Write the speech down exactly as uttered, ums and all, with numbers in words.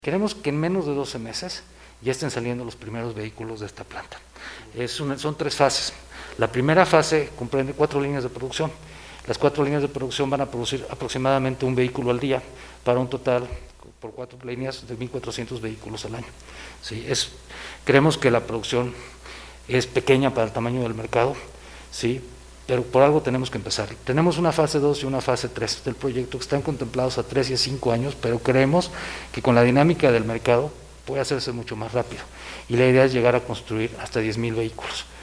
Queremos que en menos de doce meses ya estén saliendo los primeros vehículos de esta planta. Es una, son tres fases. La primera fase comprende cuatro líneas de producción. Las cuatro líneas de producción van a producir aproximadamente un vehículo al día, para un total, por cuatro líneas, de mil cuatrocientos vehículos al año. Sí, es, creemos que la producción es pequeña para el tamaño del mercado, sí, pero por algo tenemos que empezar. Tenemos una fase dos y una fase tres del proyecto que están contemplados a tres y a cinco años, pero creemos que con la dinámica del mercado puede hacerse mucho más rápido. Y la idea es llegar a construir hasta diez mil vehículos.